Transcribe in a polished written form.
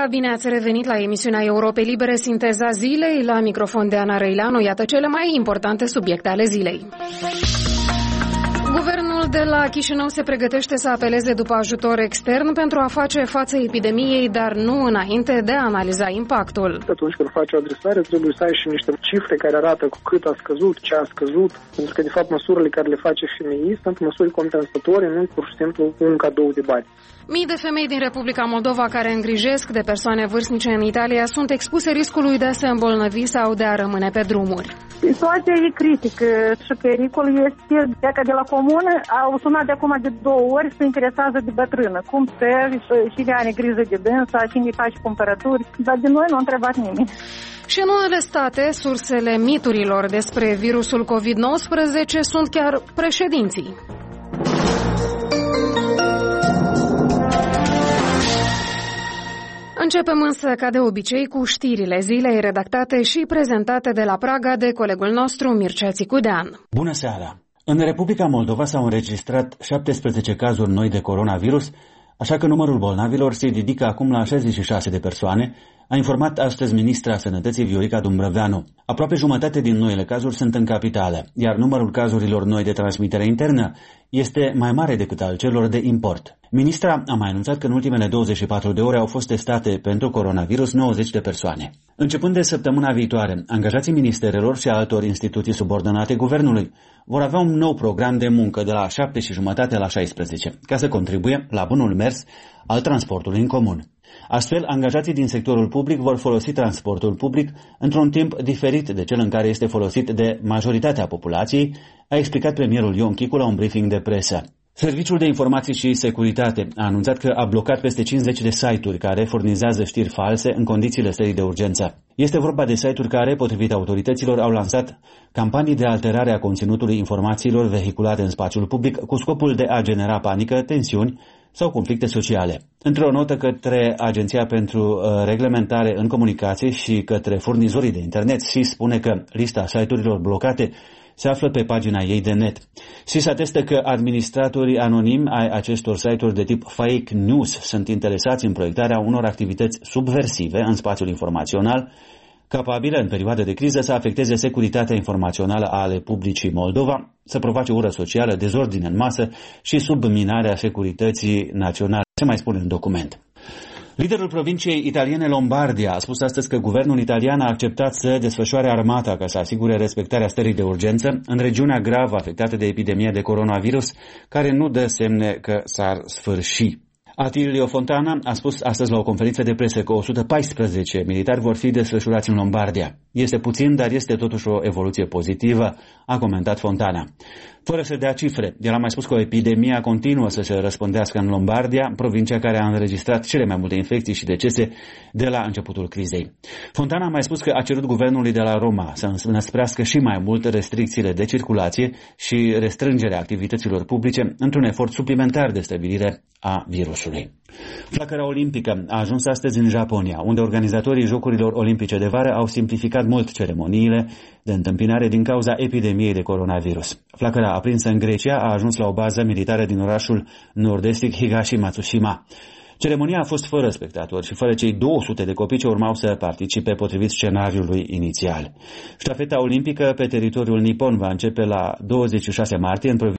bine ați revenit la emisiunea Europei Libere, Sinteza Zilei. La microfon de Ana Răileanu, iată cele mai importante subiecte ale zilei. Guvernul de la Chișinău se pregătește să apeleze după ajutor extern pentru a face față epidemiei, dar nu înainte de a analiza impactul. Atunci când faci o adresare, trebuie să ai și niște cifre care arată cu cât a scăzut, ce a scăzut, pentru că, de fapt, măsurile care le face FMI sunt măsuri compensatorii, nu pur și simplu un cadou de bani. Mii de femei din Republica Moldova care îngrijesc de persoane vârstnice în Italia sunt expuse riscului de a se îmbolnăvi sau de a rămâne pe drumuri. Situația e critică și pericolul este că de la comună au sunat de acum de 2 ori și se interesează de bătrână. Cum stă, cine are grijă de dânsa, cine face cumpărături, dar de noi nu a întrebat nimeni. Și în unele state, sursele miturilor despre virusul COVID-19 sunt chiar președinții. Începem însă, ca de obicei, cu știrile zilei redactate și prezentate de la Praga de colegul nostru Mircea Țicudean. Bună seara! În Republica Moldova s-au înregistrat 17 cazuri noi de coronavirus, așa că numărul bolnavilor se ridică acum la 66 de persoane, a informat astăzi ministra Sănătății Viorica Dumbrăveanu. Aproape jumătate din noile cazuri sunt în capitală, iar numărul cazurilor noi de transmitere internă este mai mare decât al celor de import. Ministra a mai anunțat că în ultimele 24 de ore au fost testate pentru coronavirus 90 de persoane. Începând de săptămâna viitoare, angajații ministerelor și altor instituții subordonate guvernului vor avea un nou program de muncă de la 7:30 la 16, ca să contribuie la bunul mers al transportului în comun. Astfel, angajații din sectorul public vor folosi transportul public într-un timp diferit de cel în care este folosit de majoritatea populației, a explicat premierul Ion Chicu la un briefing de presă. Serviciul de Informații și Securitate a anunțat că a blocat peste 50 de site-uri care furnizează știri false în condițiile stării de urgență. Este vorba de site-uri care, potrivit autorităților, au lansat campanii de alterare a conținutului informațiilor vehiculate în spațiul public cu scopul de a genera panică, tensiuni sau conflicte sociale. Într-o notă către Agenția pentru Reglementare în Comunicații și către furnizorii de internet, SIS spune că lista site-urilor blocate se află pe pagina ei de net. SIS atestă că administratorii anonimi ai acestor site-uri de tip fake news sunt interesați în proiectarea unor activități subversive în spațiul informațional, capabile în perioade de criză să afecteze securitatea informațională a Republicii Moldova, să provoace ură socială, dezordine în masă și subminarea securității naționale, se mai spune în document. Liderul provinciei italiene Lombardia a spus astăzi că guvernul italian a acceptat să desfășoare armata ca să asigure respectarea stării de urgență în regiunea grav afectată de epidemie de coronavirus, care nu dă semne că s-ar sfârși. Attilio Fontana a spus astăzi la o conferință de presă că 114 militari vor fi desfășurați în Lombardia. Este puțin, dar este totuși o evoluție pozitivă, a comentat Fontana. Fără să dea cifre, el a mai spus că epidemia continuă să se răspândească în Lombardia, provincia care a înregistrat cele mai multe infecții și decese de la începutul crizei. Fontana a mai spus că a cerut guvernului de la Roma să înăsprească și mai mult restricțiile de circulație și restrângerea activităților publice într-un efort suplimentar de stabilire a virusului. Flacăra olimpică a ajuns astăzi în Japonia, unde organizatorii Jocurilor Olimpice de vară au simplificat mult ceremoniile de întâmpinare din cauza epidemiei de coronavirus. Flacăra aprinsă în Grecia a ajuns la o bază militară din orașul nord-estic Higashi-Matsushima. Ceremonia a fost fără spectatori și fără cei 200 de copii ce urmau să participe potrivit scenariului inițial. Ștafeta olimpică pe teritoriul nipon va începe la 26 martie în